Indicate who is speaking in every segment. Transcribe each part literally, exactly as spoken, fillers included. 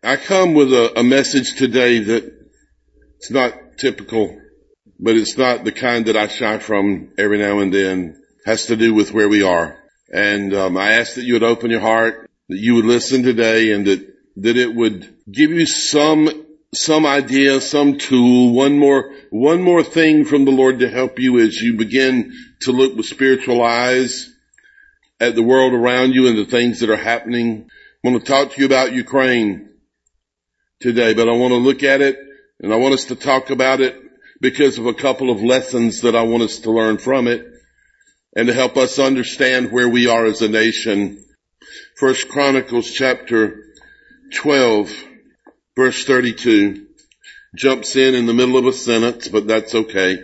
Speaker 1: I come with a, a message today that it's not typical, but it's not the kind that I shy from every now and then. It has to do with where we are. And um, I ask that you would open your heart, that you would listen today, and that, that it would give you some some idea, some tool, one more one more thing from the Lord to help you as you begin to look with spiritual eyes at the world around you and the things that are happening. I want to talk to you about Ukraine today, but I want to look at it and I want us to talk about it because of a couple of lessons that I want us to learn from it and to help us understand where we are as a nation. First Chronicles chapter twelve, verse thirty-two, jumps in in the middle of a sentence, but that's okay.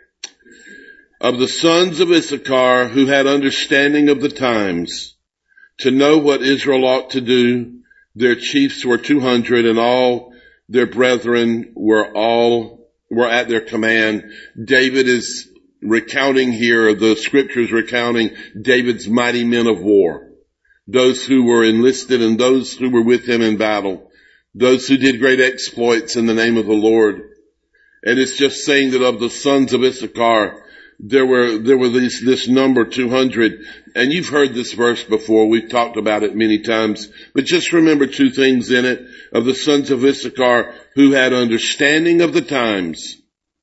Speaker 1: Of the sons of Issachar who had understanding of the times, to know what Israel ought to do, their chiefs were two hundred, and all their brethren were all, were at their command. David is recounting here, the scriptures recounting David's mighty men of war. Those who were enlisted and those who were with him in battle. Those who did great exploits in the name of the Lord. And it's just saying that of the sons of Issachar, there were, there were this, this number two hundred. And you've heard this verse before. We've talked about it many times. But just remember two things in it. Of the sons of Issachar who had understanding of the times.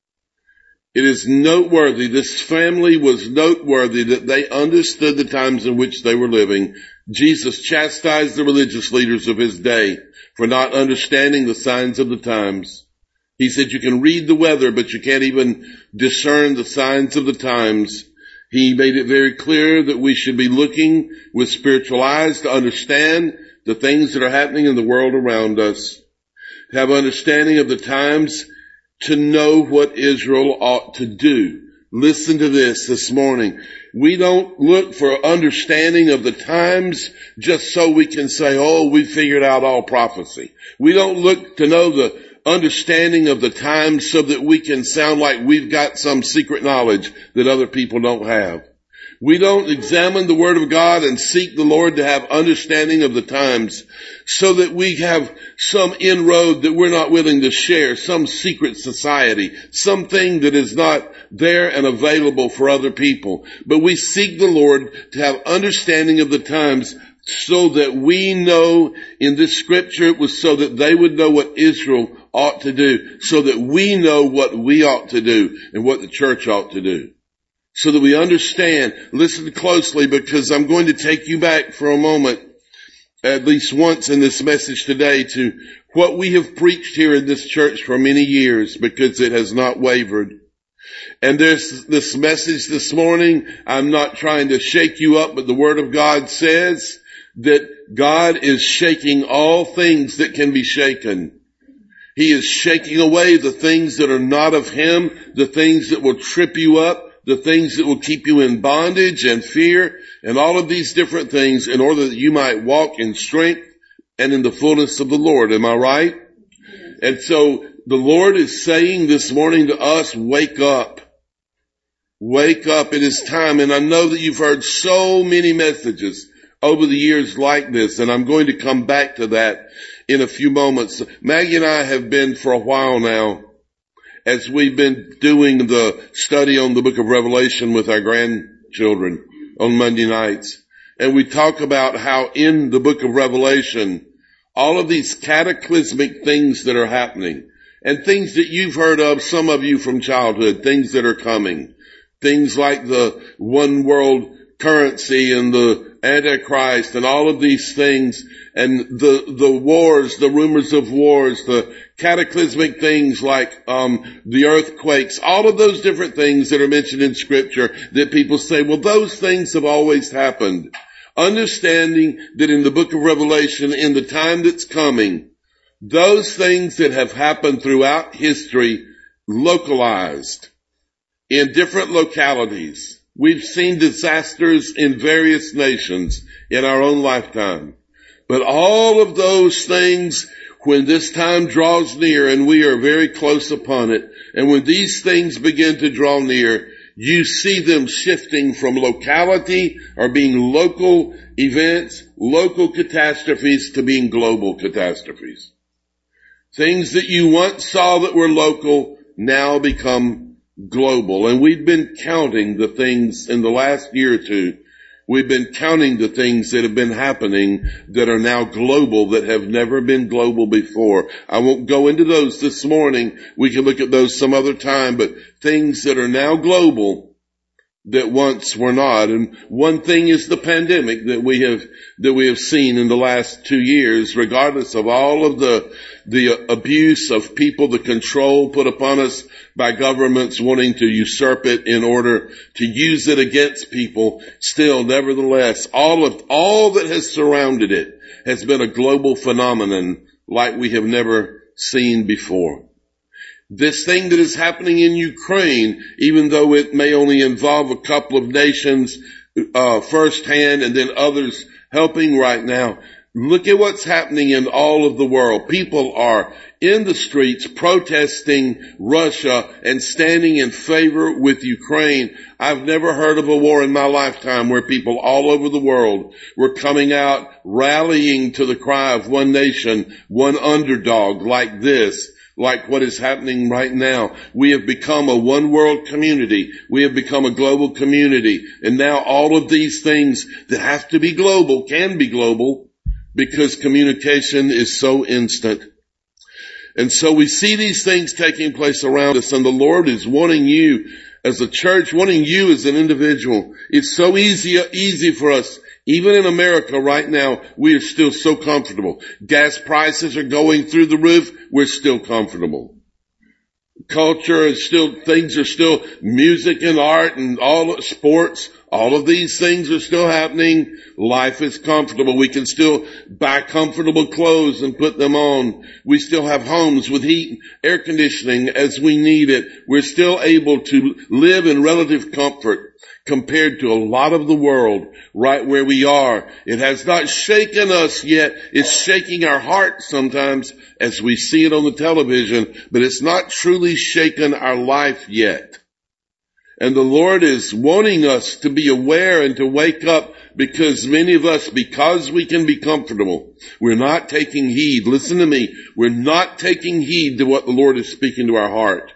Speaker 1: It is noteworthy. This family was noteworthy that they understood the times in which they were living. Jesus chastised the religious leaders of his day for not understanding the signs of the times. He said you can read the weather, but you can't even discern the signs of the times. He made it very clear that we should be looking with spiritual eyes to understand the things that are happening in the world around us. To have understanding of the times, to know what Israel ought to do. Listen to this this morning. We don't look for understanding of the times just so we can say, oh, we figured out all prophecy. We don't look to know the understanding of the times so that we can sound like we've got some secret knowledge that other people don't have. We don't examine the Word of God and seek the Lord to have understanding of the times so that we have some inroad that we're not willing to share, some secret society, something that is not there and available for other people. But we seek the Lord to have understanding of the times so that we know in this scripture it was so that they would know what Israel ought to do, so that we know what we ought to do and what the church ought to do. So that we understand, listen closely because I'm going to take you back for a moment, at least once in this message today, to what we have preached here in this church for many years because it has not wavered. And there's this message this morning, I'm not trying to shake you up, but the Word of God says that God is shaking all things that can be shaken. He is shaking away the things that are not of Him, the things that will trip you up, the things that will keep you in bondage and fear and all of these different things in order that you might walk in strength and in the fullness of the Lord. Am I right? And so the Lord is saying this morning to us, wake up. Wake up. It is time. And I know that you've heard so many messages over the years like this, and I'm going to come back to that in a few moments. Maggie and I have been for a while now, as we've been doing the study on the book of Revelation with our grandchildren on Monday nights. And we talk about how in the book of Revelation, all of these cataclysmic things that are happening and things that you've heard of, some of you from childhood, things that are coming, things like the one world currency and the Antichrist and all of these things and the, the wars, the rumors of wars, the cataclysmic things like, um, the earthquakes, all of those different things that are mentioned in scripture that people say, well, those things have always happened. Understanding that in the book of Revelation, in the time that's coming, those things that have happened throughout history, localized in different localities. We've seen disasters in various nations in our own lifetime. But all of those things, when this time draws near, and we are very close upon it, and when these things begin to draw near, you see them shifting from locality or being local events, local catastrophes, to being global catastrophes. Things that you once saw that were local now become global. And we've been counting the things in the last year or two. We've been counting the things that have been happening that are now global, that have never been global before. I won't go into those this morning. We can look at those some other time, but things that are now global that once were not. And one thing is the pandemic that we have, that we have seen in the last two years, regardless of all of the, the abuse of people, the control put upon us by governments wanting to usurp it in order to use it against people. Still, nevertheless, all of, all that has surrounded it has been a global phenomenon like we have never seen before. This thing that is happening in Ukraine, even though it may only involve a couple of nations uh firsthand and then others helping right now, look at what's happening in all of the world. People are in the streets protesting Russia and standing in favor with Ukraine. I've never heard of a war in my lifetime where people all over the world were coming out rallying to the cry of one nation, one underdog like this. Like what is happening right now. We have become a one world community. We have become a global community. And now all of these things that have to be global can be global because communication is so instant. And so we see these things taking place around us, and the Lord is wanting you as a church, wanting you as an individual. It's so easy, easy for us. Even in America right now, we are still so comfortable. Gas prices are going through the roof. We're still comfortable. Culture is still, things are still, music and art and all sports, all of these things are still happening. Life is comfortable. We can still buy comfortable clothes and put them on. We still have homes with heat, air conditioning as we need it. We're still able to live in relative comfort compared to a lot of the world right where we are. It has not shaken us yet. It's shaking our hearts sometimes as we see it on the television, but it's not truly shaken our life yet. And the Lord is wanting us to be aware and to wake up, because many of us, because we can be comfortable, we're not taking heed. Listen to me. We're not taking heed to what the Lord is speaking to our heart.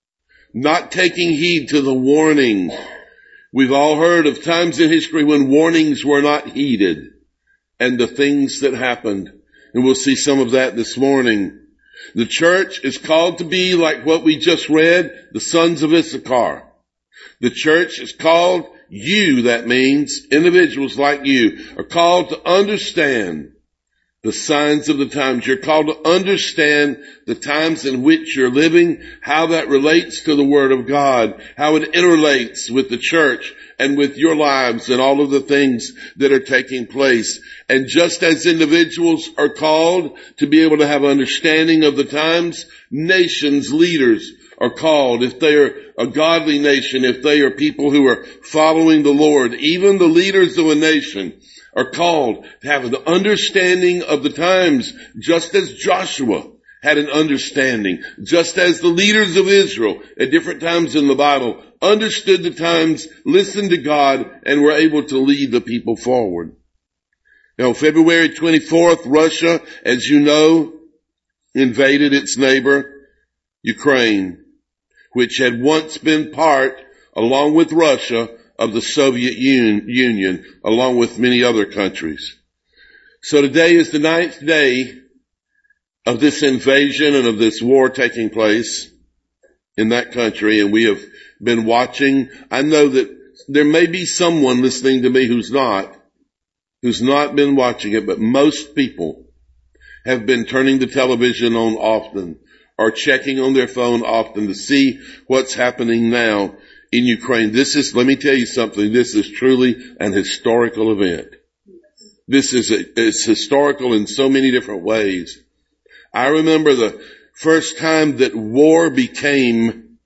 Speaker 1: Not taking heed to the warnings. We've all heard of times in history when warnings were not heeded and the things that happened. And we'll see some of that this morning. The church is called to be like what we just read, the sons of Issachar. The church is called, you, that means individuals like you, are called to understand the signs of the times. You're called to understand the times in which you're living, how that relates to the Word of God, how it interrelates with the church and with your lives and all of the things that are taking place. And just as individuals are called to be able to have understanding of the times, nations, leaders are called, if they are a godly nation, if they are people who are following the Lord, even the leaders of a nation are called to have an understanding of the times, just as Joshua had an understanding, just as the leaders of Israel at different times in the Bible understood the times, listened to God, and were able to lead the people forward. Now, February twenty-fourth, Russia, as you know, invaded its neighbor, Ukraine, which had once been part, along with Russia, of the Soviet Union, along with many other countries. So today is the ninth day of this invasion and of this war taking place in that country, and we have been watching. I know that there may be someone listening to me who's not, who's not been watching it, but most people have been turning the television on often or checking on their phone often to see what's happening now in Ukraine. This is, let me tell you something, this is truly an historical event. This is a, it's historical in so many different ways. I remember the first time that war became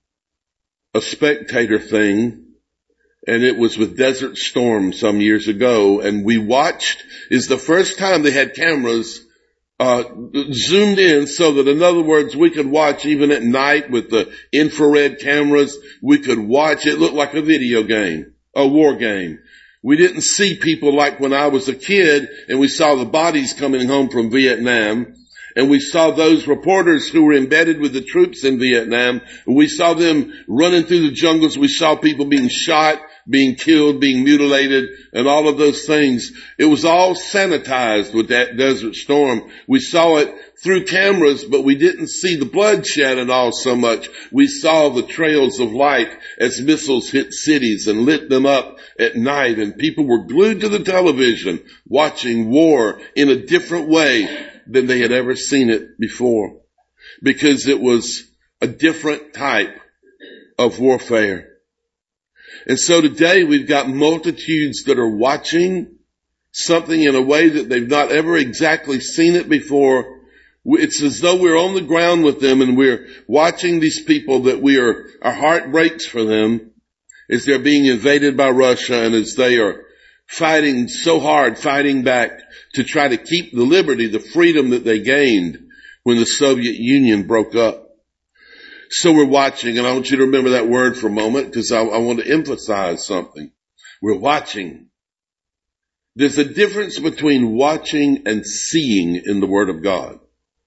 Speaker 1: a spectator thing, and it was with Desert Storm some years ago, and we watched, is the first time they had cameras Uh, zoomed in so that, in other words, we could watch even at night with the infrared cameras. We could watch. It looked like a video game, a war game. We didn't see people like when I was a kid and we saw the bodies coming home from Vietnam and we saw those reporters who were embedded with the troops in Vietnam. We saw them running through the jungles. We saw people being shot, being killed, being mutilated, and all of those things. It was all sanitized with that Desert Storm. We saw it through cameras, but we didn't see the bloodshed and all so much. We saw the trails of light as missiles hit cities and lit them up at night, and people were glued to the television watching war in a different way than they had ever seen it before, because it was a different type of warfare. And so today we've got multitudes that are watching something in a way that they've not ever exactly seen it before. It's as though we're on the ground with them and we're watching these people that we are, our heart breaks for them as they're being invaded by Russia and as they are fighting so hard, fighting back to try to keep the liberty, the freedom that they gained when the Soviet Union broke up. So we're watching, and I want you to remember that word for a moment because I, I want to emphasize something. We're watching. There's a difference between watching and seeing in the Word of God.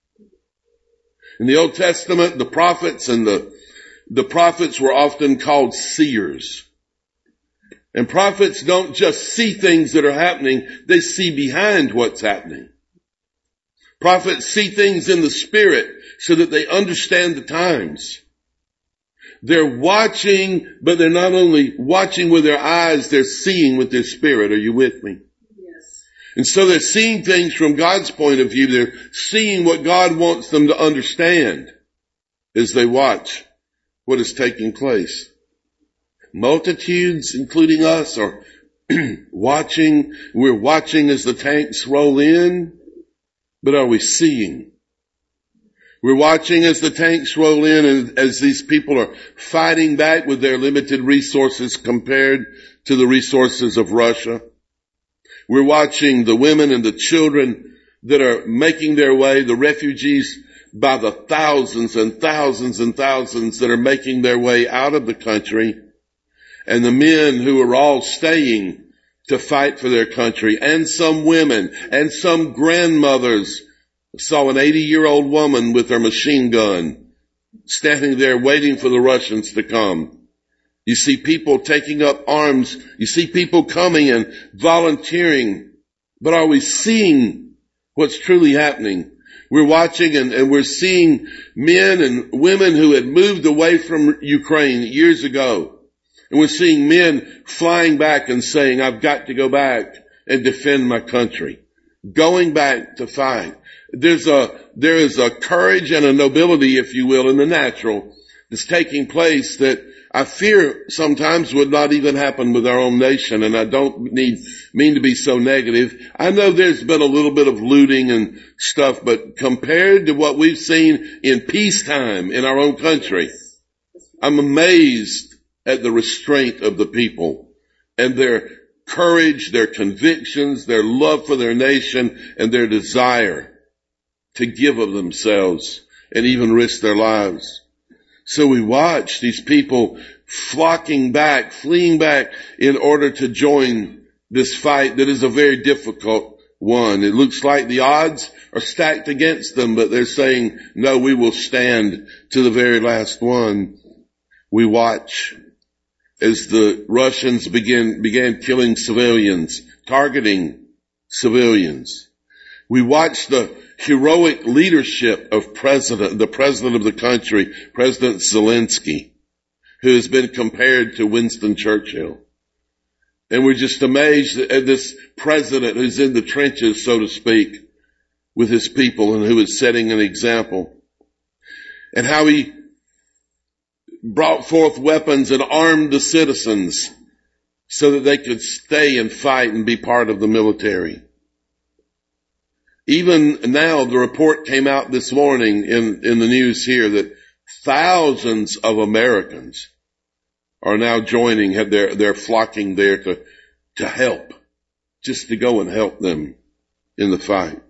Speaker 1: In the Old Testament, the prophets and the, the prophets were often called seers. And prophets don't just see things that are happening, they see behind what's happening. Prophets see things in the Spirit so that they understand the times. They're watching, but they're not only watching with their eyes, they're seeing with their spirit. Are you with me?
Speaker 2: Yes.
Speaker 1: And so they're seeing things from God's point of view. They're seeing what God wants them to understand as they watch what is taking place. Multitudes, including us, are watching. We're watching as the tanks roll in, but are we seeing? We're watching as the tanks roll in and as these people are fighting back with their limited resources compared to the resources of Russia. We're watching the women and the children that are making their way, the refugees by the thousands and thousands and thousands that are making their way out of the country, and the men who are all staying to fight for their country, and some women and some grandmothers. I saw an eighty-year-old woman with her machine gun standing there waiting for the Russians to come. You see people taking up arms. You see people coming and volunteering. But are we seeing what's truly happening? We're watching and, and we're seeing men and women who had moved away from Ukraine years ago. And we're seeing men flying back and saying, I've got to go back and defend my country. Going back to fight. There's a, there is a courage and a nobility, if you will, in the natural that's taking place that I fear sometimes would not even happen with our own nation. And I don't need, mean to be so negative. I know there's been a little bit of looting and stuff, but compared to what we've seen in peacetime in our own country, I'm amazed at the restraint of the people and their courage, their convictions, their love for their nation, and their desire to give of themselves and even risk their lives. So we watch these people flocking back, fleeing back in order to join this fight that is a very difficult one. It looks like the odds are stacked against them, but they're saying, no, we will stand to the very last one. We watch as the Russians begin, began killing civilians, targeting civilians. We watch the heroic leadership of president, the president of the country, President Zelensky, who has been compared to Winston Churchill. And we're just amazed at this president who's in the trenches, so to speak, with his people and who is setting an example. And how he brought forth weapons and armed the citizens so that they could stay and fight and be part of the military. Even now, the report came out this morning in, in the news here that thousands of Americans are now joining, they're, they're flocking there to, to help, just to go and help them in the fight.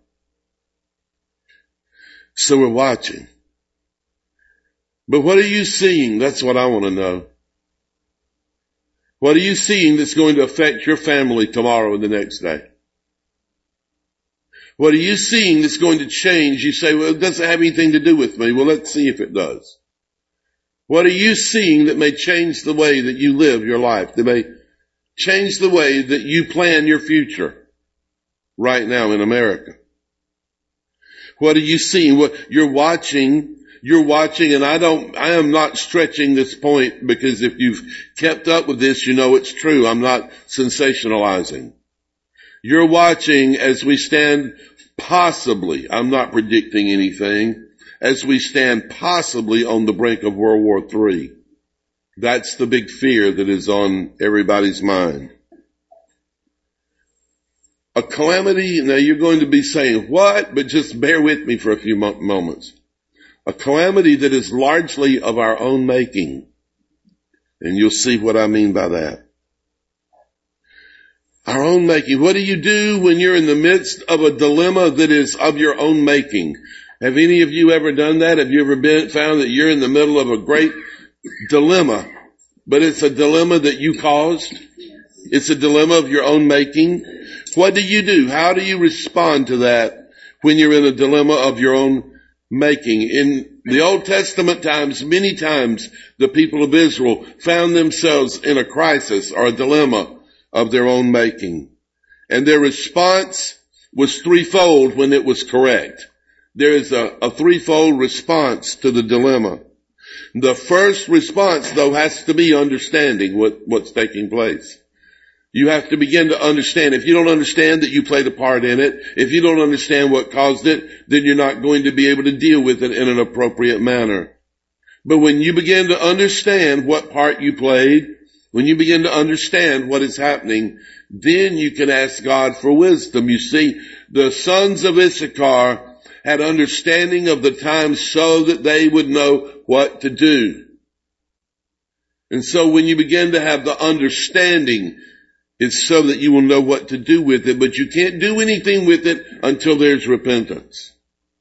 Speaker 1: So we're watching. But what are you seeing? That's what I want to know. What are you seeing that's going to affect your family tomorrow and the next day? What are you seeing that's going to change? You say, well, it doesn't have anything to do with me. Well, let's see if it does. What are you seeing that may change the way that you live your life? That may change the way that you plan your future right now in America? What are you seeing? What you're watching, you're watching, and I don't, I am not stretching this point, because if you've kept up with this, you know it's true. I'm not sensationalizing. You're watching as we stand possibly, I'm not predicting anything, as we stand possibly on the brink of World War Three. That's the big fear that is on everybody's mind. A calamity, now you're going to be saying, what? But just bear with me for a few mo- moments. A calamity that is largely of our own making. And you'll see what I mean by that. Our own making. What do you do when you're in the midst of a dilemma that is of your own making? Have any of you ever done that? Have you ever been found that you're in the middle of a great dilemma, but it's a dilemma that you caused? It's a dilemma of your own making. What do you do? How do you respond to that when you're in a dilemma of your own making? In the Old Testament times, many times the people of Israel found themselves in a crisis or a dilemma of their own making. And their response was threefold when it was correct. There is a, a threefold response to the dilemma. The first response, though, has to be understanding what, what's taking place. You have to begin to understand. If you don't understand that you played a part in it, if you don't understand what caused it, then you're not going to be able to deal with it in an appropriate manner. But when you begin to understand what part you played, when you begin to understand what is happening, then you can ask God for wisdom. You see, the sons of Issachar had understanding of the times so that they would know what to do. And so when you begin to have the understanding, it's so that you will know what to do with it, but you can't do anything with it until there's repentance.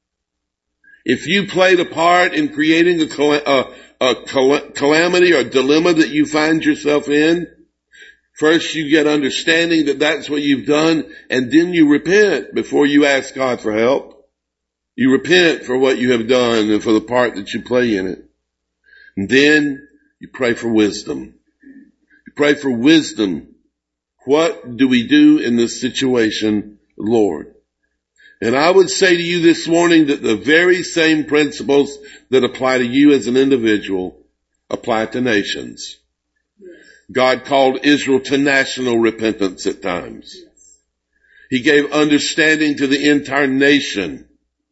Speaker 1: If you played a part in creating a, cal- a, a cal- calamity or dilemma that you find yourself in, first you get understanding that that's what you've done, and then you repent before you ask God for help. You repent for what you have done and for the part that you play in it. And then you pray for wisdom. You pray for wisdom. What do we do in this situation, Lord? And I would say to you this morning that the very same principles that apply to you as an individual apply to nations. God called Israel to national repentance at times. He gave understanding to the entire nation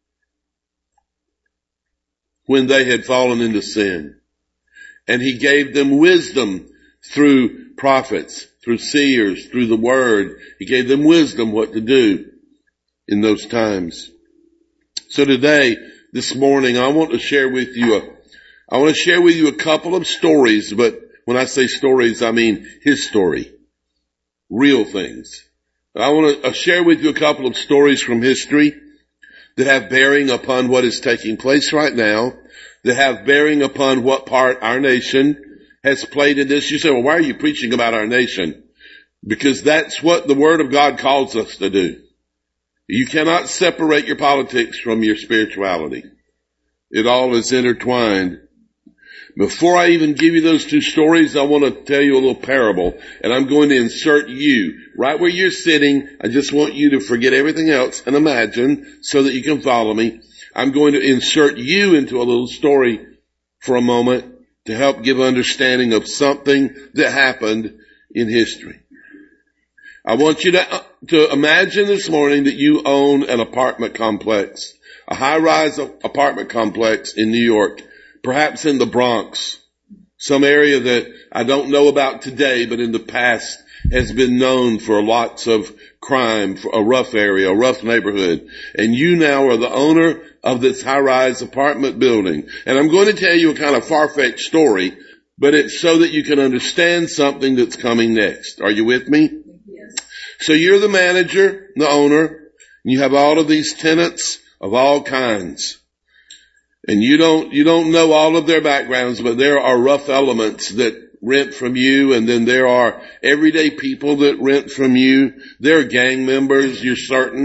Speaker 1: when they had fallen into sin. And he gave them wisdom through prophets, through seers, through the word. He gave them wisdom what to do in those times. So today, this morning, I want to share with you a, I want to share with you a couple of stories, but when I say stories, I mean his story. Real things. I want to share with you a couple of stories from history that have bearing upon what is taking place right now, that have bearing upon what part our nation has played in this. You say, well, why are you preaching about our nation? Because that's what the Word of God calls us to do. You cannot separate your politics from your spirituality. It all is intertwined. Before I even give you those two stories, I want to tell you a little parable, and I'm going to insert you right where you're sitting. I just want you to forget everything else and imagine so that you can follow me. I'm going to insert you into a little story for a moment to help give understanding of something that happened in history. I want you to, to imagine this morning that you own an apartment complex, a high-rise apartment complex in New York, perhaps in the Bronx, some area that I don't know about today, but in the past has been known for lots of crime, for a rough area, a rough neighborhood. And you now are the owner of this high-rise apartment building. And I'm going to tell you a kind of far-fetched story, but it's so that you can understand something that's coming next. Are you with me? Yes. So you're the manager, the owner, and you have all of these tenants of all kinds. And you don't, you don't know all of their backgrounds, but there are rough elements that rent from you, and then there are everyday people that rent from you. There are gang members, you're certain.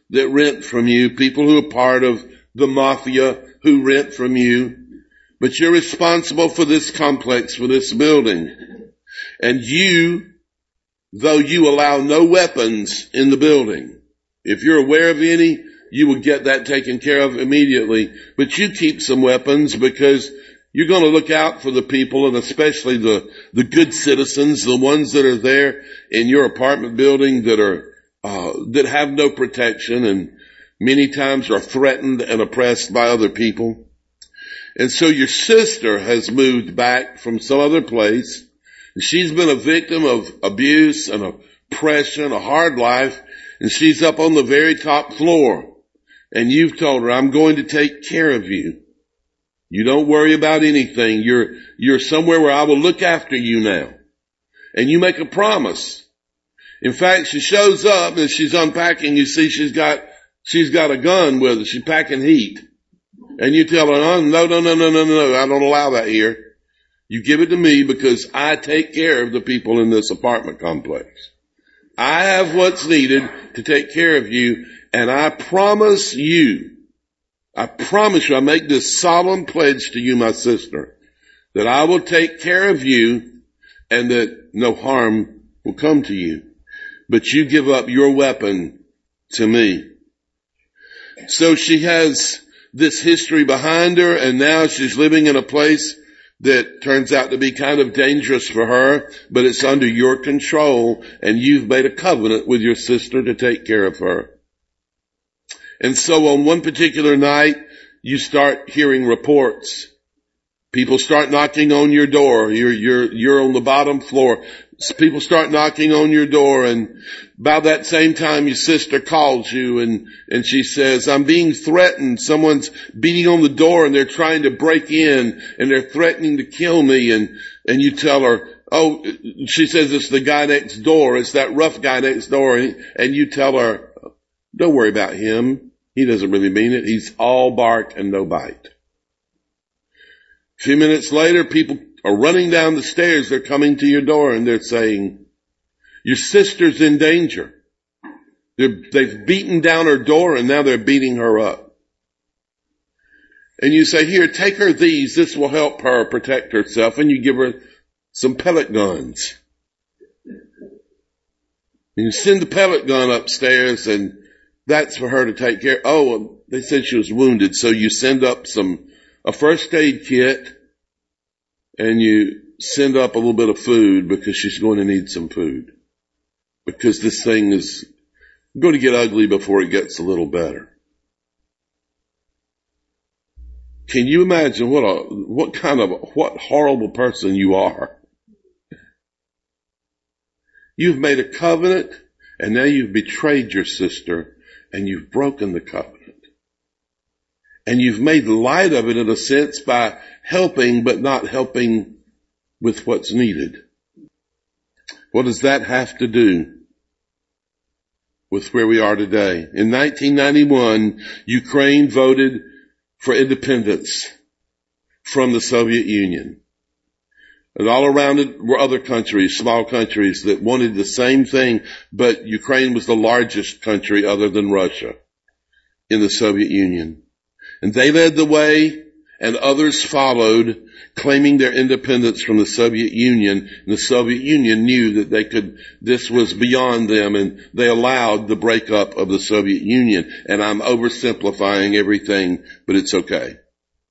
Speaker 1: that rent from you, people who are part of the mafia who rent from you, but you're responsible for this complex, for this building. And you, though you allow no weapons in the building, if you're aware of any, you will get that taken care of immediately. But you keep some weapons because you're going to look out for the people, and especially the, the good citizens, the ones that are there in your apartment building that are, uh, that have no protection and many times are threatened and oppressed by other people. And so your sister has moved back from some other place. She's been a victim of abuse and oppression, a hard life, and she's up on the very top floor. And you've told her, I'm going to take care of you. You don't worry about anything. You're, you're somewhere where I will look after you now. And you make a promise. In fact, she shows up and she's unpacking. You see she's got, she's got a gun with her. She's packing heat. And you tell her, oh, no, no, no, no, no, no, I don't allow that here. You give it to me because I take care of the people in this apartment complex. I have what's needed to take care of you, and I promise you, I promise you, I make this solemn pledge to you, my sister, that I will take care of you and that no harm will come to you. But you give up your weapon to me. So she has this history behind her, and now she's living in a place that turns out to be kind of dangerous for her, but it's under your control, and you've made a covenant with your sister to take care of her. And so on one particular night, you start hearing reports. People start knocking on your door. You're, you're, you're on the bottom floor. People start knocking on your door, and by that same time your sister calls you and, and she says, I'm being threatened. Someone's beating on the door and they're trying to break in and they're threatening to kill me. And, and you tell her, oh, she says it's the guy next door. It's that rough guy next door. And, and you tell her, don't worry about him. He doesn't really mean it. He's all bark and no bite. A few minutes later, people are running down the stairs. They're coming to your door and they're saying, your sister's in danger. They're, they've beaten down her door and now they're beating her up. And you say, here, take her these. This will help her protect herself. And you give her some pellet guns. And you send the pellet gun upstairs, and that's for her to take care. Oh, they said she was wounded. So you send up some, a first aid kit, and you send up a little bit of food because she's going to need some food. Because this thing is going to get ugly before it gets a little better. Can you imagine what a, what kind of, what horrible person you are? You've made a covenant, and now you've betrayed your sister, and you've broken the covenant. And you've made light of it in a sense by helping, but not helping with what's needed. What does that have to do with where we are today? In nineteen ninety-one, Ukraine voted for independence from the Soviet Union. And all around it were other countries, small countries that wanted the same thing, but Ukraine was the largest country other than Russia in the Soviet Union. And they led the way, and others followed, claiming their independence from the Soviet Union. And the Soviet Union knew that they could, this was beyond them, and they allowed the breakup of the Soviet Union. And I'm oversimplifying everything, but it's okay.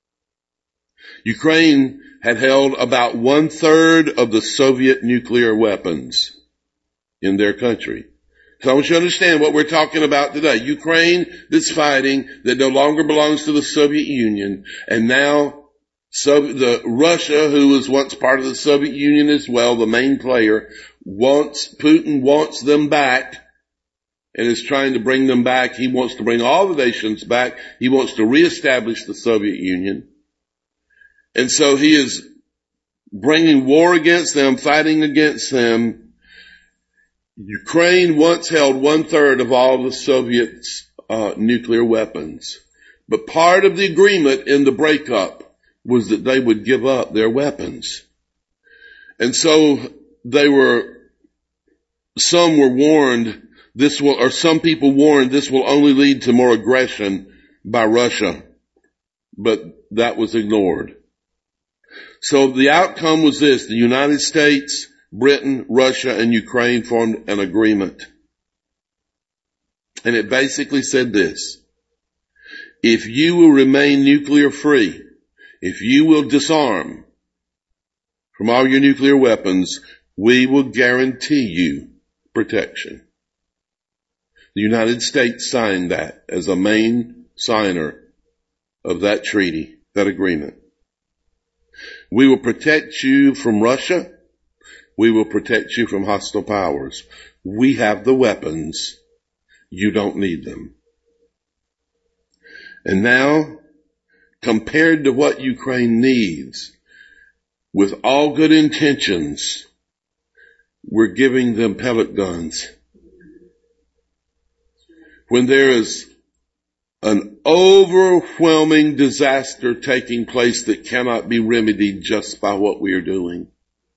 Speaker 1: Ukraine had held about one third of the Soviet nuclear weapons in their country. So I want you to understand what we're talking about today. Ukraine that's fighting, that no longer belongs to the Soviet Union, and now so the Russia, who was once part of the Soviet Union as well, the main player, wants, Putin wants them back and is trying to bring them back. He wants to bring all the nations back. He wants to reestablish the Soviet Union. And so he is bringing war against them, fighting against them. Ukraine once held one third of all the Soviets' uh, nuclear weapons. But part of the agreement in the breakup was that they would give up their weapons. And so they were, some were warned this will, or some people warned this will only lead to more aggression by Russia, but that was ignored. So the outcome was this: the United States, Britain, Russia, and Ukraine formed an agreement. And it basically said this: if you will remain nuclear free, if you will disarm from all your nuclear weapons, we will guarantee you protection. The United States signed that as a main signer of that treaty, that agreement. We will protect you from Russia. We will protect you from hostile powers. We have the weapons. You don't need them. And now, compared to what Ukraine needs, with all good intentions, we're giving them pellet guns. When there is an overwhelming disaster taking place that cannot be remedied just by what we are doing.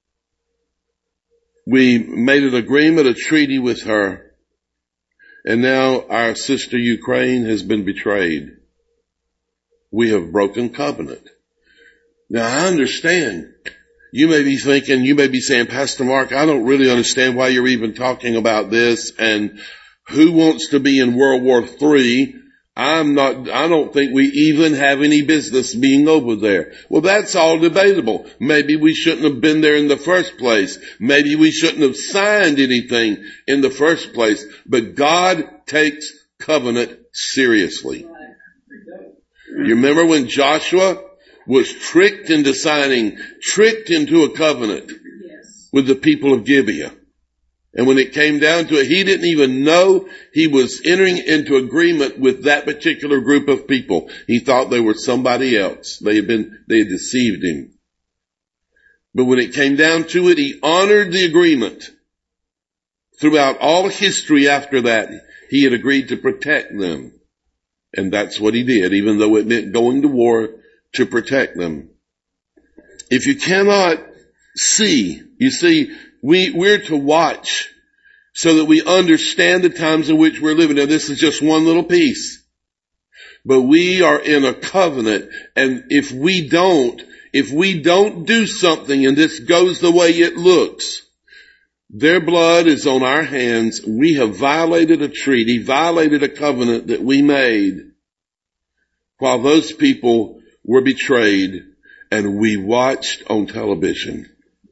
Speaker 1: We made an agreement, a treaty with her, and now our sister Ukraine has been betrayed. We have broken covenant. Now I understand. You may be thinking, you may be saying, Pastor Mark, I don't really understand why you're even talking about this, and who wants to be in World War Three? I'm not, I don't think we even have any business being over there. Well, that's all debatable. Maybe we shouldn't have been there in the first place. Maybe we shouldn't have signed anything in the first place. But God takes covenant seriously. You remember when Joshua was tricked into signing, tricked into a covenant with the people of Gibeah? And when it came down to it, he didn't even know he was entering into agreement with that particular group of people. He thought they were somebody else. They had been, they had deceived him. But when it came down to it, he honored the agreement. Throughout all history after that, he had agreed to protect them. And that's what he did, even though it meant going to war to protect them. If you cannot see, you see, We, we're to watch so that we understand the times in which we're living. Now, this is just one little piece. But we are in a covenant, and if we don't, if we don't do something and this goes the way it looks, their blood is on our hands. We have violated a treaty, violated a covenant that we made while those people were betrayed, and we watched on television.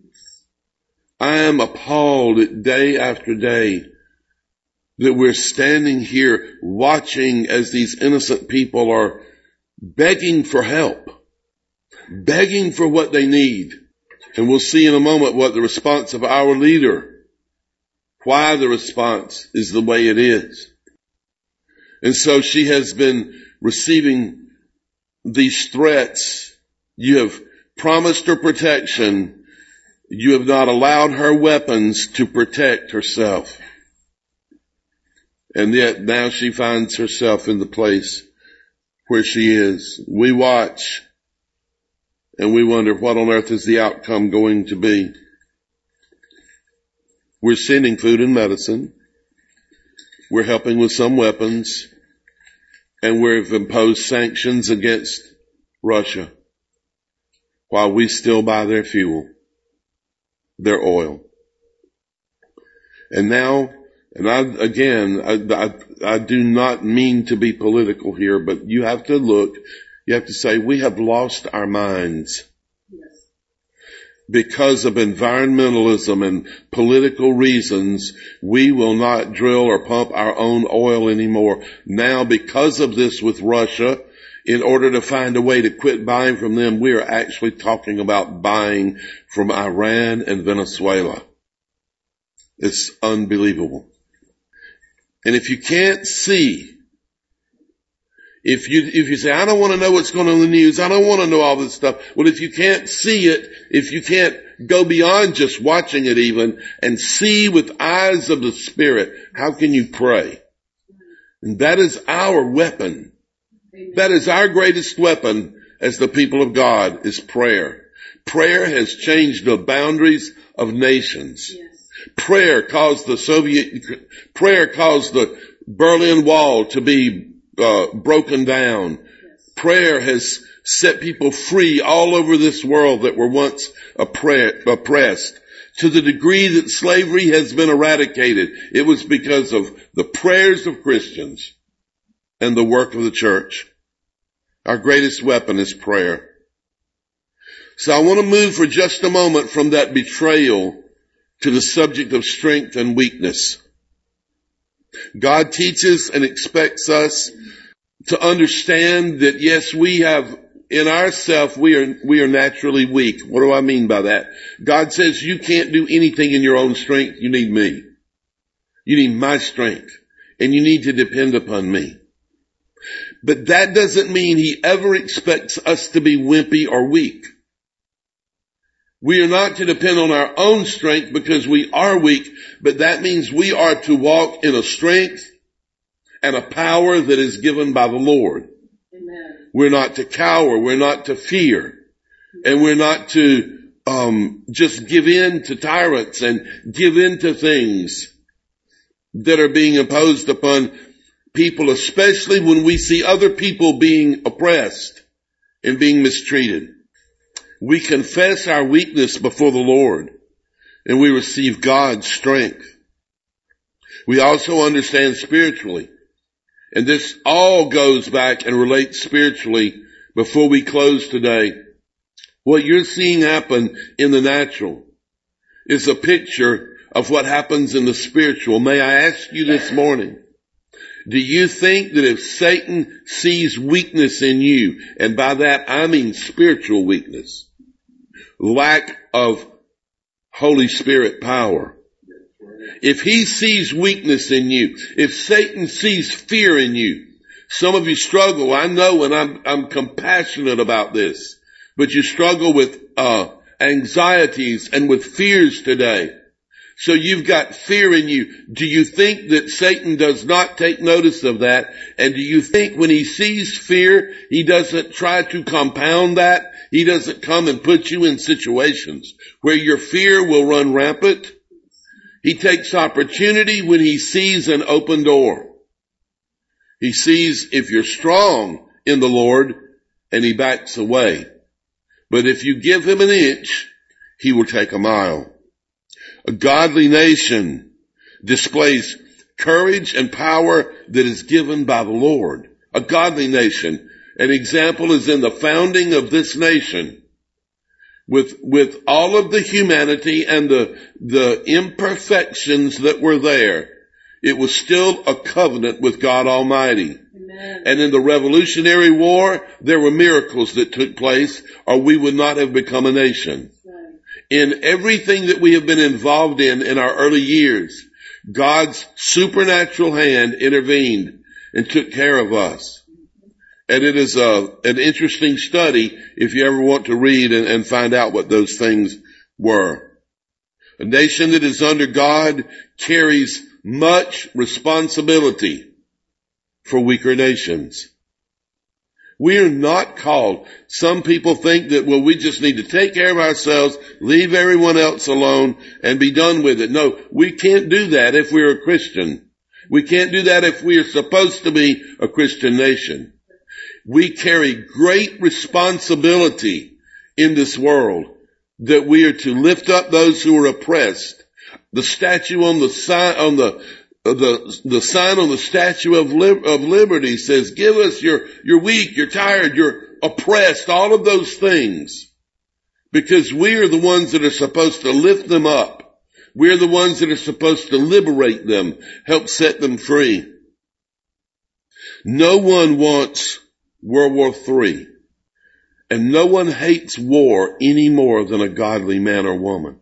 Speaker 1: I am appalled day after day that we're standing here watching as these innocent people are begging for help, begging for what they need. And we'll see in a moment what the response of our leader, why the response is the way it is. And so she has been receiving these threats. You have promised her protection. You have not allowed her weapons to protect herself. And yet now she finds herself in the place where she is. We watch and we wonder, what on earth is the outcome going to be? We're sending food and medicine. We're helping with some weapons. And we've imposed sanctions against Russia while we still buy their fuel, their oil. And now, and I, again, I, I, I do not mean to be political here, but you have to look, you have to say, we have lost our minds. Yes. Because of environmentalism and political reasons, we will not drill or pump our own oil anymore. Now, because of this with Russia, in order to find a way to quit buying from them, we are actually talking about buying from Iran and Venezuela. It's unbelievable. And if you can't see, if you, if you say, I don't want to know what's going on in the news, I don't want to know all this stuff. Well, if you can't see it, if you can't go beyond just watching it even and see with eyes of the Spirit, how can you pray? And that is our weapon. That is our greatest weapon as the people of God, is prayer. Prayer has changed the boundaries of nations. Yes. Prayer caused the Soviet, prayer caused the Berlin Wall to be uh, broken down. Prayer has set people free all over this world that were once oppressed. To the degree that slavery has been eradicated, it was because of the prayers of Christians and the work of the church. Our greatest weapon is prayer. So I want to move for just a moment from that betrayal to the subject of strength and weakness. God teaches and expects us to understand that, yes, we have, in ourself, we are, we are naturally weak. What do I mean by that? God says you can't do anything in your own strength. You need me. You need my strength. And you need to depend upon me. But that doesn't mean he ever expects us to be wimpy or weak. We are not to depend on our own strength because we are weak, but that means we are to walk in a strength and a power that is given by the Lord. Amen. We're not to cower. We're not to fear. And we're not to um just give in to tyrants and give in to things that are being imposed upon people, especially when we see other people being oppressed and being mistreated. We confess our weakness before the Lord and we receive God's strength. We also understand spiritually, and this all goes back and relates spiritually before we close today. What you're seeing happen in the natural is a picture of what happens in the spiritual. May I ask you this morning, do you think that if Satan sees weakness in you, and by that I mean spiritual weakness, lack of Holy Spirit power, if he sees weakness in you, if Satan sees fear in you, some of you struggle, I know, and I'm, I'm compassionate about this, but you struggle with, uh, anxieties and with fears today. So you've got fear in you. Do you think that Satan does not take notice of that? And do you think when he sees fear, he doesn't try to compound that? He doesn't come and put you in situations where your fear will run rampant? He takes opportunity when he sees an open door. He sees if you're strong in the Lord, and he backs away. But if you give him an inch, he will take a mile. A godly nation displays courage and power that is given by the Lord. A godly nation. An example is in the founding of this nation. With, with all of the humanity and the, the imperfections that were there, it was still a covenant with God Almighty. Amen. And in the Revolutionary War, there were miracles that took place, or we would not have become a nation. In everything that we have been involved in in our early years, God's supernatural hand intervened and took care of us. And it is a, an interesting study if you ever want to read and, and find out what those things were. A nation that is under God carries much responsibility for weaker nations. We are not called. Some people think that, well, we just need to take care of ourselves, leave everyone else alone, and be done with it. No, we can't do that if we're a Christian. We can't do that if we are supposed to be a Christian nation. We carry great responsibility in this world that we are to lift up those who are oppressed. The statue on the sign, on the The, the sign on the Statue of, Lib- of Liberty says, give us your, you're weak, you're tired, you're oppressed, all of those things. Because we are the ones that are supposed to lift them up. We're the ones that are supposed to liberate them, help set them free. No one wants World War Three. And no one hates war any more than a godly man or woman.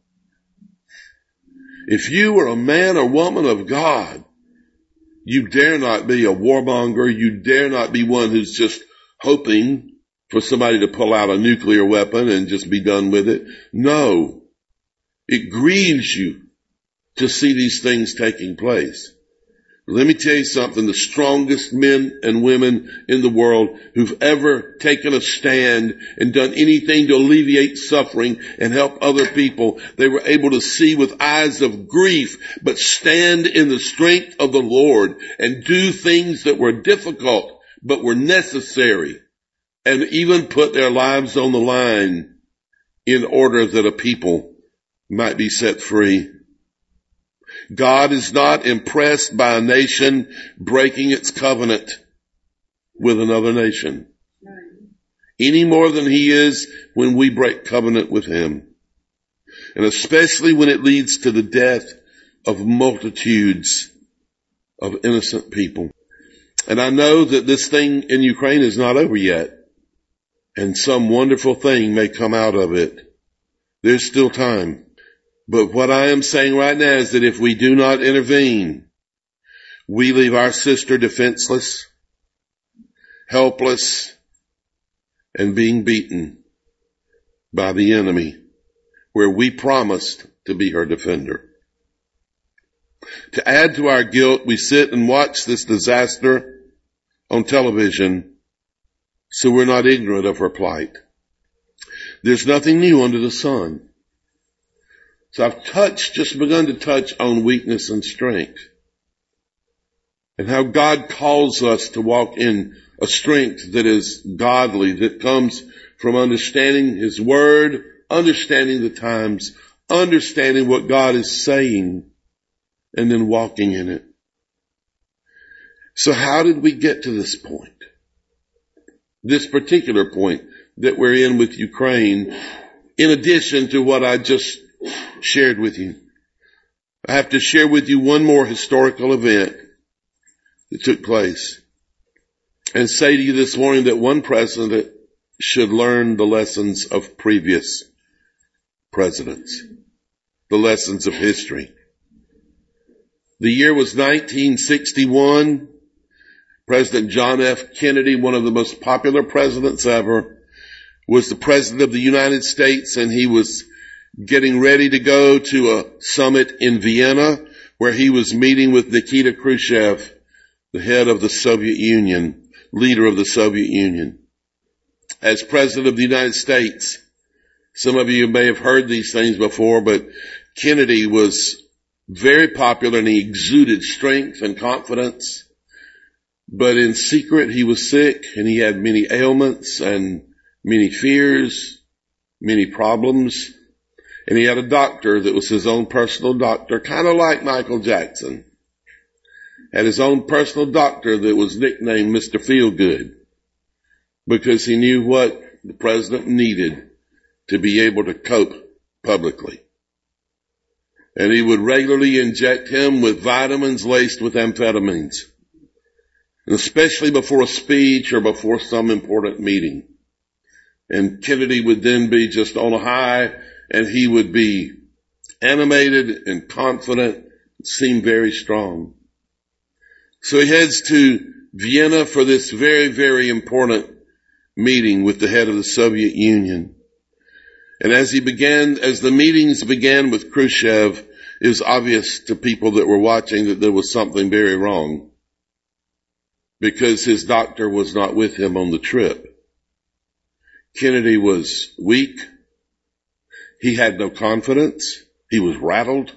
Speaker 1: If you are a man or woman of God, you dare not be a warmonger. You dare not be one who's just hoping for somebody to pull out a nuclear weapon and just be done with it. No, it grieves you to see these things taking place. Let me tell you something. The strongest men and women in the world who've ever taken a stand and done anything to alleviate suffering and help other people, they were able to see with eyes of grief, but stand in the strength of the Lord and do things that were difficult, but were necessary, and even put their lives on the line in order that a people might be set free. God is not impressed by a nation breaking its covenant with another nation any more than he is when we break covenant with him. And especially when it leads to the death of multitudes of innocent people. And I know that this thing in Ukraine is not over yet, and some wonderful thing may come out of it. There's still time. But what I am saying right now is that if we do not intervene, we leave our sister defenseless, helpless, and being beaten by the enemy, where we promised to be her defender. To add to our guilt, we sit and watch this disaster on television, so we're not ignorant of her plight. There's nothing new under the sun. So I've touched, just begun to touch on weakness and strength, and how God calls us to walk in a strength that is godly, that comes from understanding his word, understanding the times, understanding what God is saying, and then walking in it. So how did we get to this point? This particular point that we're in with Ukraine, in addition to what I just shared with you. I have to share with you one more historical event that took place, and say to you this morning that one president should learn the lessons of previous presidents, the lessons of history. The year was nineteen sixty-one. President John F. Kennedy, one of the most popular presidents ever, was the president of the United States, and he was getting ready to go to a summit in Vienna where he was meeting with Nikita Khrushchev, the head of the Soviet Union, leader of the Soviet Union. As president of the United States, some of you may have heard these things before, but Kennedy was very popular and he exuded strength and confidence. But in secret, he was sick and he had many ailments and many fears, many problems. And he had a doctor that was his own personal doctor, kind of like Michael Jackson. Had his own personal doctor that was nicknamed Mister Feelgood, because he knew what the president needed to be able to cope publicly. And he would regularly inject him with vitamins laced with amphetamines, and especially before a speech or before some important meeting. And Kennedy would then be just on a high, and he would be animated and confident, seem very strong. So he heads to Vienna for this very, very important meeting with the head of the Soviet Union. And as he began, as the meetings began with Khrushchev, it was obvious to people that were watching that there was something very wrong, because his doctor was not with him on the trip. Kennedy was weak. He had no confidence. He was rattled.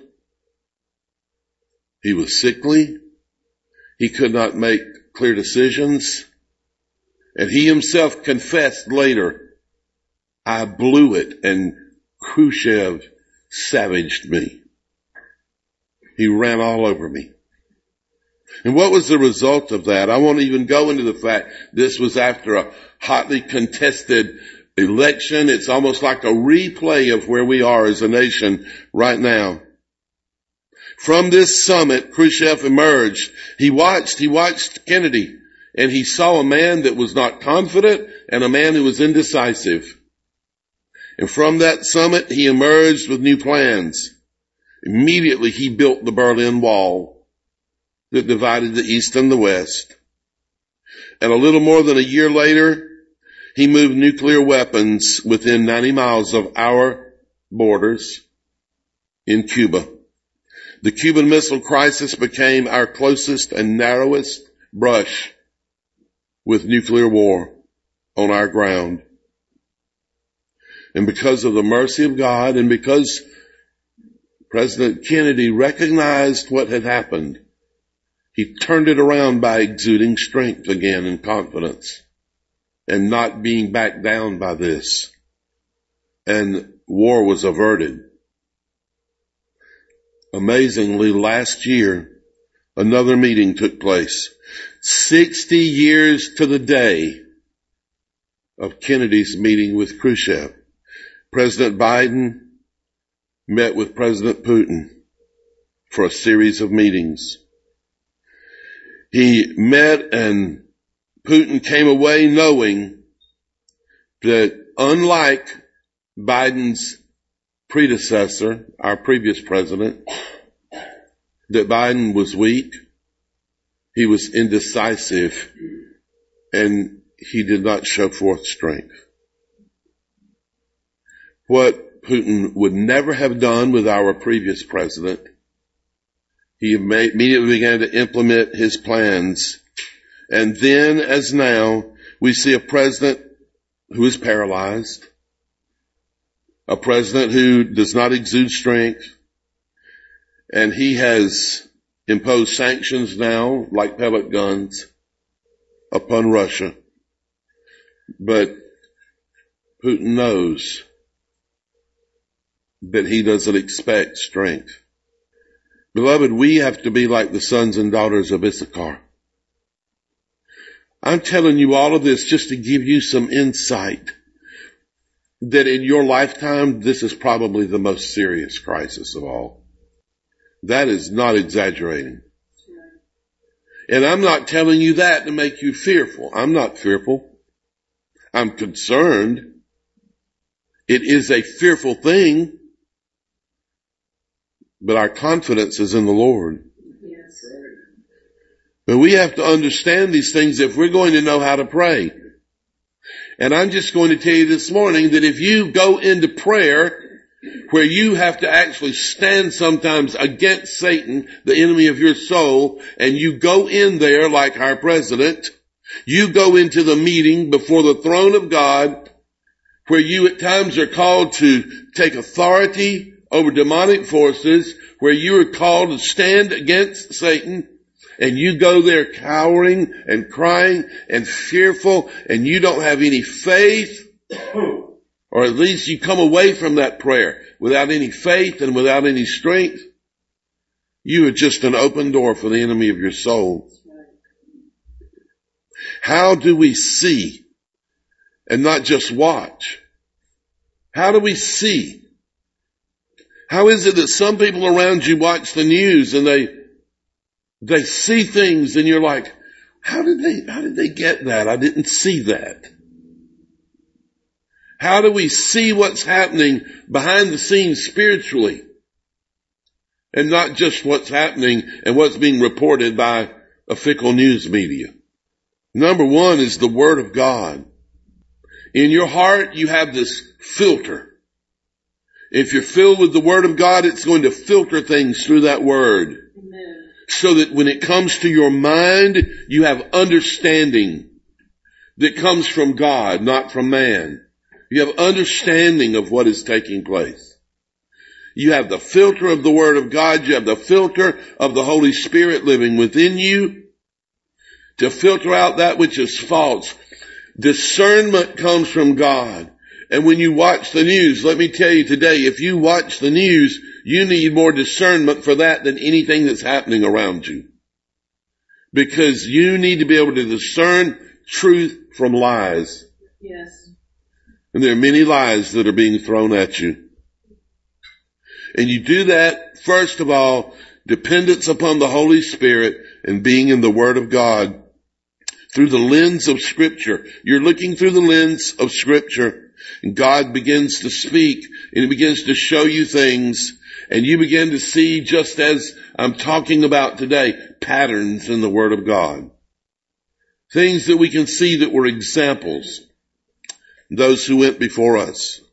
Speaker 1: He was sickly. He could not make clear decisions. And he himself confessed later, I blew it and Khrushchev savaged me. He ran all over me. And what was the result of that? I won't even go into the fact this was after a hotly contested election. It's almost like a replay of where we are as a nation right now. From this summit, Khrushchev emerged. He watched, he watched Kennedy, and he saw a man that was not confident and a man who was indecisive. And from that summit, he emerged with new plans. Immediately, he built the Berlin Wall that divided the East and the West. And a little more than a year later, he moved nuclear weapons within ninety miles of our borders in Cuba. The Cuban Missile Crisis became our closest and narrowest brush with nuclear war on our ground. And because of the mercy of God and because President Kennedy recognized what had happened, he turned it around by exuding strength again and confidence and not being backed down by this. And war was averted. Amazingly, last year, another meeting took place. sixty years to the day of Kennedy's meeting with Khrushchev. President Biden met with President Putin for a series of meetings. He met and Putin came away knowing that unlike Biden's predecessor, our previous president, that Biden was weak, he was indecisive, and he did not show forth strength. What Putin would never have done with our previous president, he immediately began to implement his plans. And then, as now, we see a president who is paralyzed, a president who does not exude strength, and he has imposed sanctions now, like pellet guns, upon Russia. But Putin knows that he doesn't expect strength. Beloved, we have to be like the sons and daughters of Issachar. I'm telling you all of this just to give you some insight that in your lifetime, this is probably the most serious crisis of all. That is not exaggerating. And I'm not telling you that to make you fearful. I'm not fearful. I'm concerned. It is a fearful thing, but our confidence is in the Lord.
Speaker 2: Yes.
Speaker 1: But we have to understand these things if we're going to know how to pray. And I'm just going to tell you this morning that if you go into prayer where you have to actually stand sometimes against Satan, the enemy of your soul, and you go in there like our president, you go into the meeting before the throne of God where you at times are called to take authority over demonic forces, where you are called to stand against Satan, and you go there cowering and crying and fearful, and you don't have any faith, or at least you come away from that prayer without any faith and without any strength, you are just an open door for the enemy of your soul. How do we see and not just watch? How do we see? How is it that some people around you watch the news and they they see things and you're like, how did they how did they get that? I didn't see that. How do we see what's happening behind the scenes spiritually and not just what's happening and what's being reported by a fickle news media? Number one is the Word of God. In your heart, you have this filter. If you're filled with the Word of God, it's going to filter things through that Word.
Speaker 2: Amen.
Speaker 1: So that when it comes to your mind, you have understanding that comes from God, not from man. You have understanding of what is taking place. You have the filter of the Word of God. You have the filter of the Holy Spirit living within you to filter out that which is false. Discernment comes from God. And when you watch the news, let me tell you today, if you watch the news, you need more discernment for that than anything that's happening around you. Because you need to be able to discern truth from lies.
Speaker 2: Yes.
Speaker 1: And there are many lies that are being thrown at you. And you do that, first of all, dependence upon the Holy Spirit and being in the Word of God through the lens of Scripture. You're looking through the lens of Scripture, and God begins to speak, and He begins to show you things, and you begin to see, just as I'm talking about today, patterns in the Word of God. Things that we can see that were examples. Those who went before us.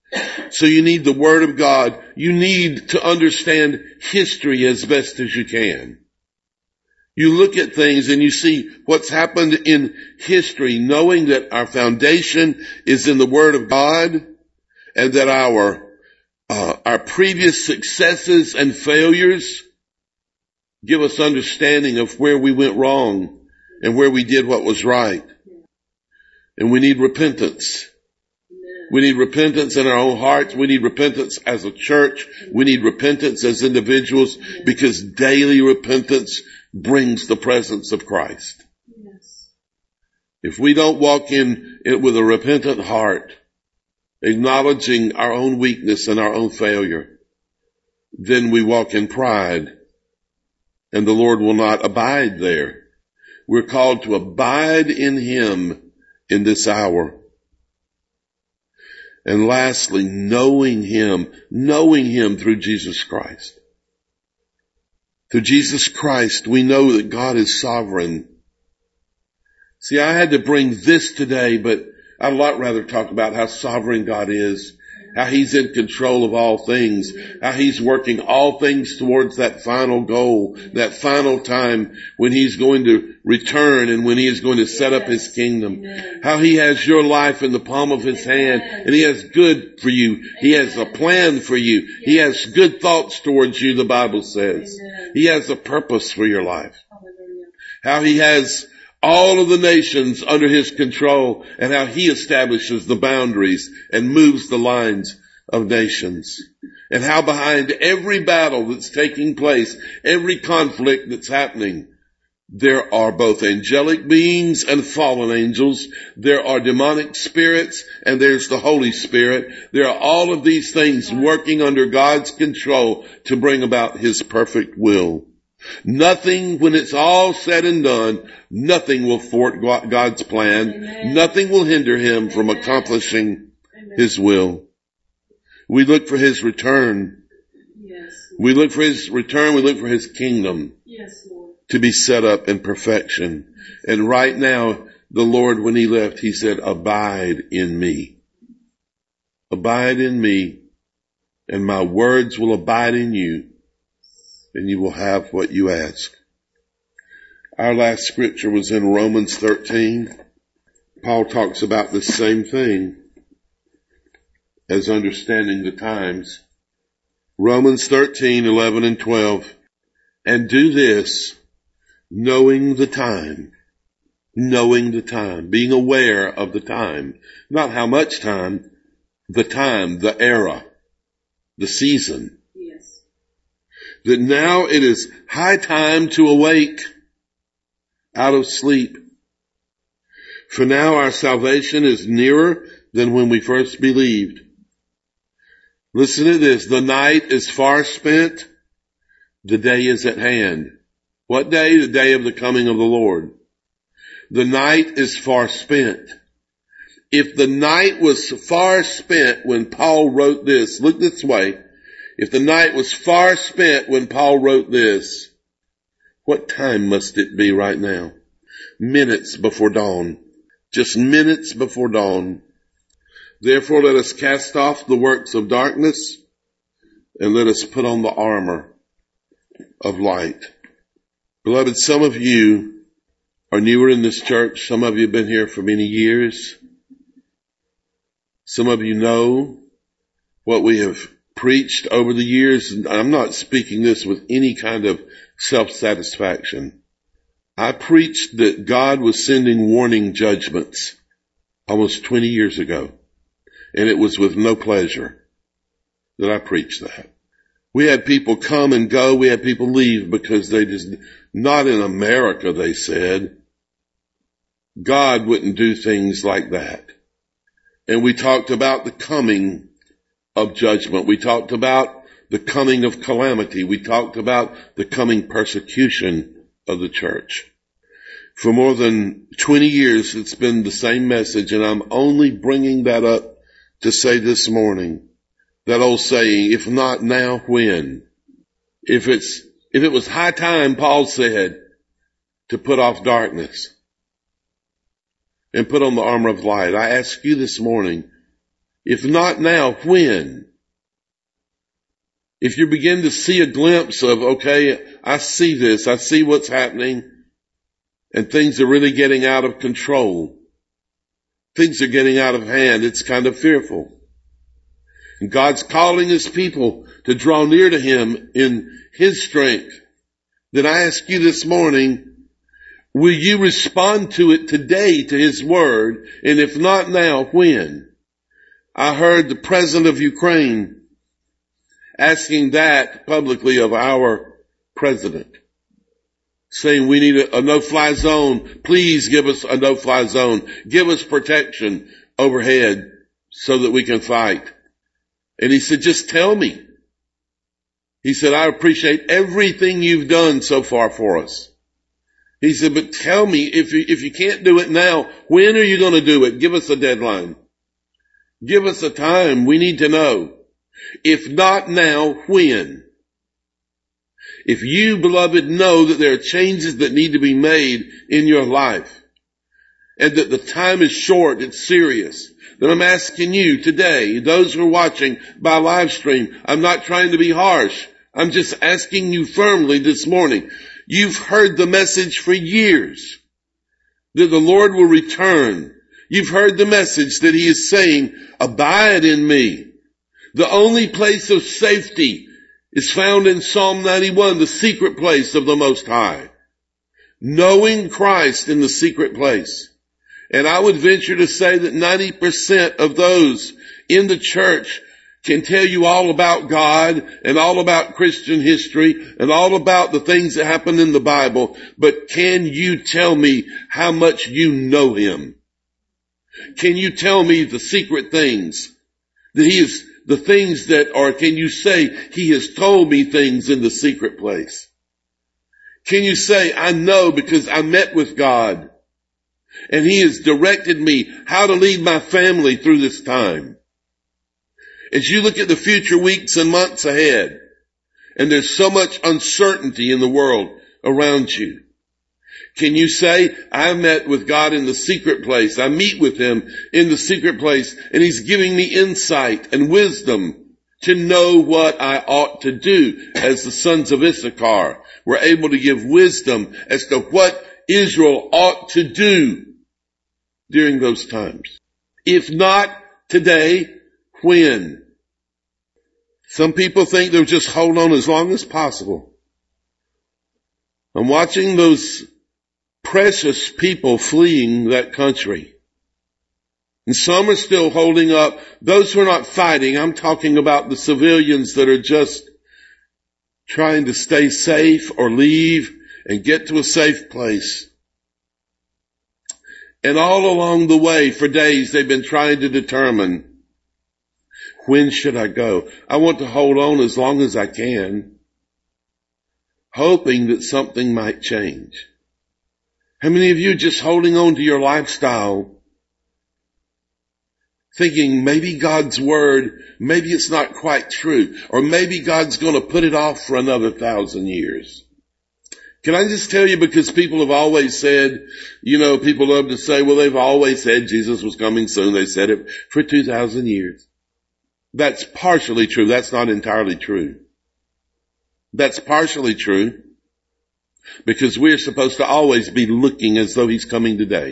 Speaker 1: So you need the Word of God. You need to understand history as best as you can. You look at things and you see what's happened in history, knowing that our foundation is in the Word of God and that our uh, our previous successes and failures give us understanding of where we went wrong and where we did what was right. And we need repentance. We need repentance in our own hearts. We need repentance as a church. We need repentance as individuals, because daily repentance brings the presence of Christ. Yes. If we don't walk in it with a repentant heart, acknowledging our own weakness and our own failure, then we walk in pride, and the Lord will not abide there. We're called to abide in Him in this hour. And lastly, knowing Him, knowing Him through Jesus Christ. Through Jesus Christ, we know that God is sovereign. See, I had to bring this today, but I'd a lot rather talk about how sovereign God is, how He's in control of all things, how He's working all things towards that final goal, that final time when He's going to return and when He is going to set up His kingdom. How He has your life in the palm of His hand, and He has good for you. He has a plan for you. He has good thoughts towards you, the Bible says. He has a purpose for your life. How He has all of the nations under His control, and how He establishes the boundaries and moves the lines of nations. And how behind every battle that's taking place, every conflict that's happening, there are both angelic beings and fallen angels. There are demonic spirits, and there's the Holy Spirit. There are all of these things working under God's control to bring about His perfect will. Nothing, when it's all said and done, nothing will thwart God's plan. Amen. Nothing will hinder Him from accomplishing Amen. His will. We look for His return. Yes. We look for His return. We look for His kingdom yes, Lord. To be set up in perfection. And right now, the Lord, when He left, He said, abide in me. Abide in me, and my words will abide in you. And you will have what you ask. Our last scripture was in Romans thirteen. Paul talks about the same thing as understanding the times. Romans thirteen, eleven and twelve. And do this, knowing the time. Knowing the time. Being aware of the time. Not how much time. The time, the era, the season. That now it is high time to awake out of sleep. For now our salvation is nearer than when we first believed. Listen to this. The night is far spent. The day is at hand. What day? The day of the coming of the Lord. The night is far spent. If the night was far spent when Paul wrote this, look this way. If the night was far spent when Paul wrote this, what time must it be right now? Minutes before dawn. Just minutes before dawn. Therefore, let us cast off the works of darkness and let us put on the armor of light. Beloved, some of you are newer in this church. Some of you have been here for many years. Some of you know what we have preached over the years. I'm not speaking this with any kind of self-satisfaction. I preached that God was sending warning judgments almost twenty years ago, and it was with no pleasure that I preached that. We had people come and go. We had people leave because they just, not in America, they said. God wouldn't do things like that. And we talked about the coming of judgment. We talked about the coming of calamity. We talked about the coming persecution of the church. For more than twenty years, it's been the same message, and I'm only bringing that up to say this morning, that old saying, if not now, when? If it's, if it was high time, Paul said, to put off darkness and put on the armor of light. I ask you this morning, If not now, when? If you begin to see a glimpse of, okay, I see this, I see what's happening, and things are really getting out of control. Things are getting out of hand. It's kind of fearful. And God's calling His people to draw near to Him in His strength. Then I ask you this morning, will you respond to it today, to His word? And if not now, when? I heard the president of Ukraine asking that publicly of our president, saying we need a, a no-fly zone. Please give us a no-fly zone. Give us protection overhead so that we can fight. And he said, just tell me. He said, I appreciate everything you've done so far for us. He said, but tell me, if you, if you can't do it now, when are you going to do it? Give us a deadline. Give us a time. We need to know. If not now, when? If you, beloved, know that there are changes that need to be made in your life and that the time is short, it's serious, then I'm asking you today, those who are watching by live stream, I'm not trying to be harsh. I'm just asking you firmly this morning. You've heard the message for years that the Lord will return. You've heard the message that He is saying, abide in me. The only place of safety is found in Psalm ninety-one, the secret place of the Most High. Knowing Christ in the secret place. And I would venture to say that ninety percent of those in the church can tell you all about God and all about Christian history and all about the things that happen in the Bible. But can you tell me how much you know Him? Can you tell me the secret things that He is, the things that, or can you say He has told me things in the secret place? Can you say, I know because I met with God and He has directed me how to lead my family through this time? As you look at the future weeks and months ahead, and there's so much uncertainty in the world around you, can you say, I met with God in the secret place. I meet with Him in the secret place, and He's giving me insight and wisdom to know what I ought to do. As the sons of Issachar were able to give wisdom as to what Israel ought to do during those times. If not today, when? Some people think they'll just hold on as long as possible. I'm watching those precious people fleeing that country. And some are still holding up. Those who are not fighting, I'm talking about the civilians that are just trying to stay safe or leave and get to a safe place. And all along the way for days they've been trying to determine, when should I go? I want to hold on as long as I can, hoping that something might change. How many of you just holding on to your lifestyle, thinking maybe God's word, maybe it's not quite true, or maybe God's going to put it off for another thousand years? Can I just tell you, because people have always said, you know, people love to say, well, they've always said Jesus was coming soon. They said it for two thousand years. That's partially true. That's not entirely true. That's partially true because we're supposed to always be looking as though He's coming today.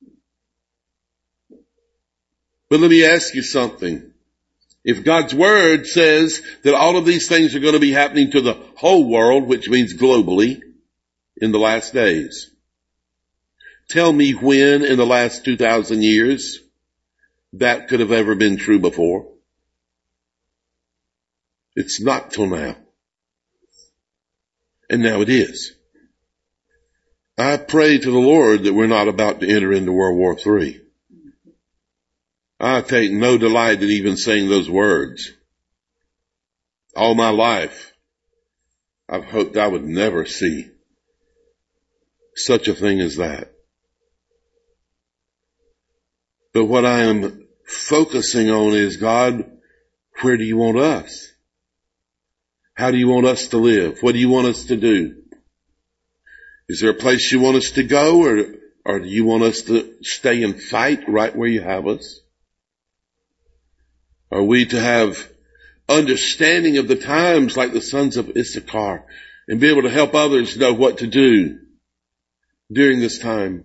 Speaker 1: But let me ask you something. If God's word says that all of these things are going to be happening to the whole world, which means globally, in the last days, tell me when in the last two thousand years that could have ever been true before. It's not till now. And now it is. I pray to the Lord that we're not about to enter into World War Three. I take no delight in even saying those words. All my life, I've hoped I would never see such a thing as that. But what I am focusing on is, God, where do you want us? How do you want us to live? What do you want us to do? Is there a place you want us to go, or, or do you want us to stay and fight right where you have us? Are we to have understanding of the times like the sons of Issachar and be able to help others know what to do during this time?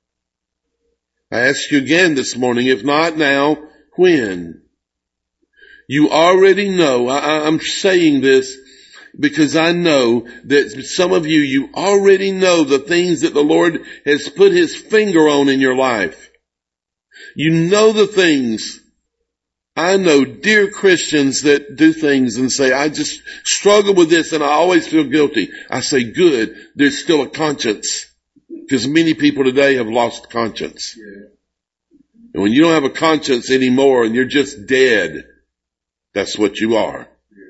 Speaker 1: I ask you again this morning, if not now, when? You already know, I, I'm saying this because I know that some of you, you already know the things that the Lord has put His finger on in your life. You know the things. I know dear Christians that do things and say, I just struggle with this and I always feel guilty. I say, good, there's still a conscience. Because many people today have lost conscience. Yeah. And when you don't have a conscience anymore and you're just dead, that's what you are.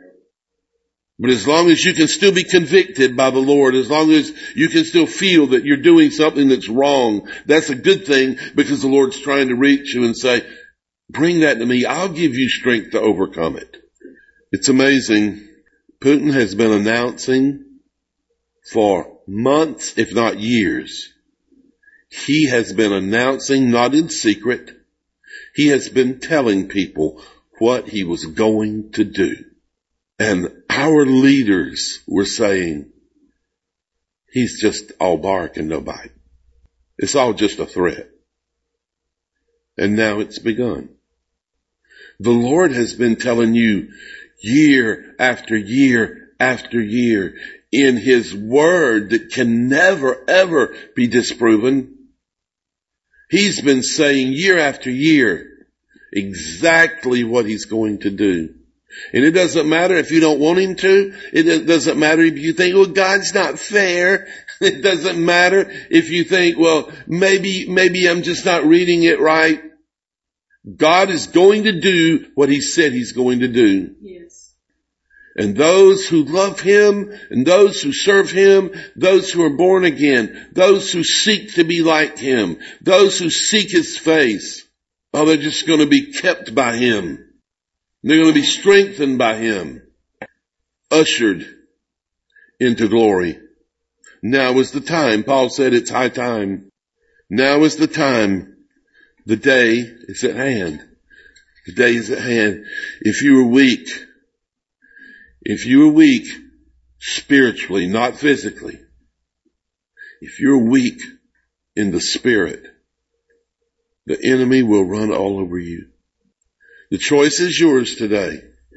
Speaker 1: But as long as you can still be convicted by the Lord, as long as you can still feel that you're doing something that's wrong, that's a good thing, because the Lord's trying to reach you and say, bring that to me. I'll give you strength to overcome it. It's amazing. Putin has been announcing for months, if not years. He has been announcing, not in secret, he has been telling people what he was going to do. And our leaders were saying, he's just all bark and no bite. It's all just a threat. And now it's begun. The Lord has been telling you year after year after year in His word that can never ever be disproven. He's been saying year after year exactly what He's going to do. And it doesn't matter if you don't want Him to. It doesn't matter if you think, well, God's not fair. It doesn't matter if you think, well, maybe, maybe I'm just not reading it right. God is going to do what He said He's going to do. Yes. And those who love Him and those who serve Him, those who are born again, those who seek to be like Him, those who seek His face, oh, they're just going to be kept by Him. They're going to be strengthened by Him, ushered into glory. Now is the time. Paul said it's high time. Now is the time. The day is at hand. The day is at hand. If you are weak, if you are weak spiritually, not physically, if you're weak in the spirit, the enemy will run all over you. The choice is yours today.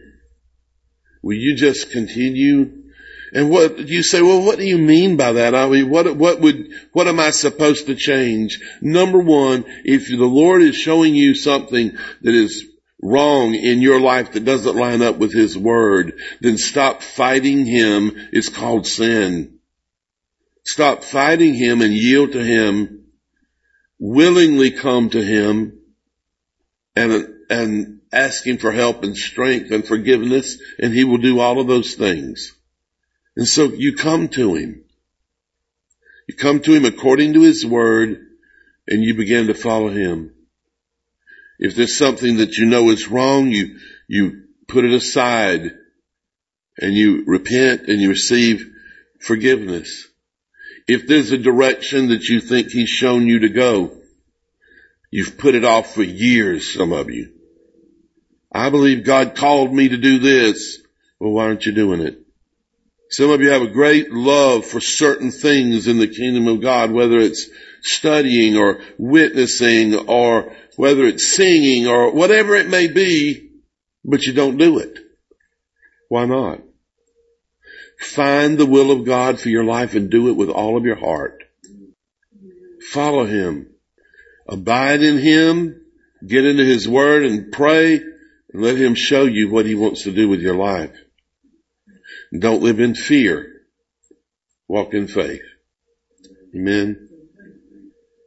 Speaker 1: Will you just continue? And what you say, well, what do you mean by that? I mean, what, what would, what am I supposed to change? Number one, if the Lord is showing you something that is wrong in your life that doesn't line up with His word, then stop fighting Him. It's called sin. Stop fighting Him and yield to Him. Willingly come to Him and, and ask Him for help and strength and forgiveness, and He will do all of those things. And so you come to Him. You come to Him according to His word, and you begin to follow Him. If there's something that you know is wrong, you, you put it aside, and you repent and you receive forgiveness. If there's a direction that you think He's shown you to go, you've put it off for years, some of you. I believe God called me to do this. Well, why aren't you doing it? Some of you have a great love for certain things in the kingdom of God, whether it's studying or witnessing or whether it's singing or whatever it may be, but you don't do it. Why not? Find the will of God for your life and do it with all of your heart. Follow Him. Abide in Him. Get into His word and pray and let Him show you what He wants to do with your life. Don't live in fear. Walk in faith. Amen.